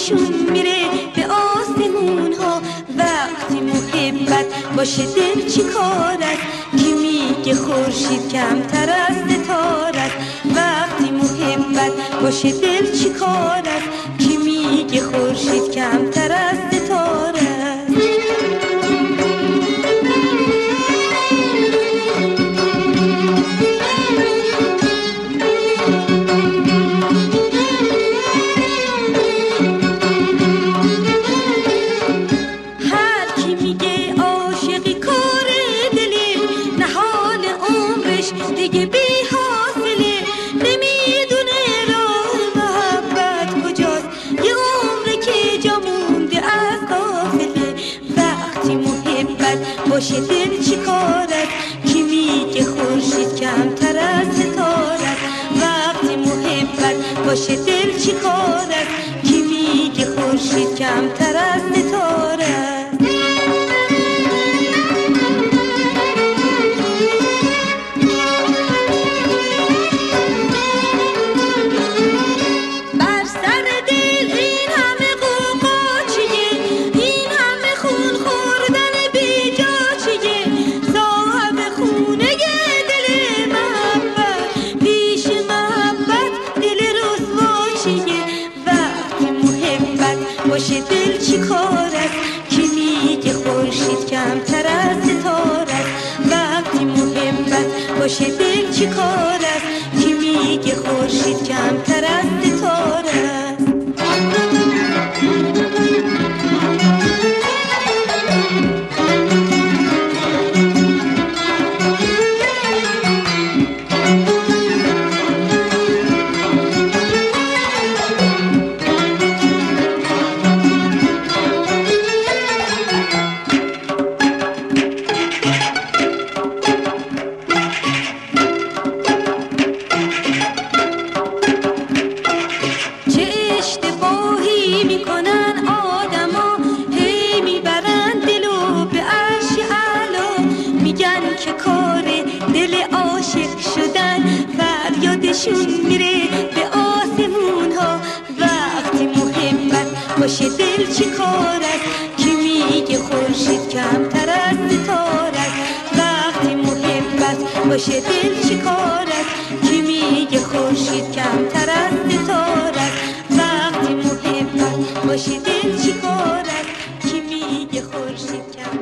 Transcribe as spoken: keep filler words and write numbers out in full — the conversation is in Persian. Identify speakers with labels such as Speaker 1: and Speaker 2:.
Speaker 1: بادشون میره به آسمون ها. وقتی محبت باشه دل چی کار است؟ کی میگه خورشید کمتر از ستاره است؟ وقتی محبت باشه دل چی کار است؟ کی میگه خورشید کمتر از ستاره است؟ دیگه بی حاصله نمیدونه راه محبت کجاست. یه عمره که جا مونده از قافله. وقتی محبت باشه دل چی کار است؟ کی میگه خورشید کمتر از ستاره است؟ وقتی محبت باشه دل چی کار است؟ کی میگه خورشید کمتر از ستاره است؟ باشه دل چی کار است؟ کی میگه خورشید کمتر از ستاره است؟ وقتی محبت باشه دل چی کار است؟ کی میگه خورشید کمتر از ستاره است؟ که کار دل عاشق شدن فریادشون میره به آسمون ها. وقتی محبت باشه دل چی کار است؟ کی میگه خورشید کمتر از ستاره است؟ وقتی محبت باشه دل چی کار است؟ کی میگه خورشید کمتر از ستاره است؟ وقتی محبت باشه دل چی کار است؟ کی میگه خورشید کمتر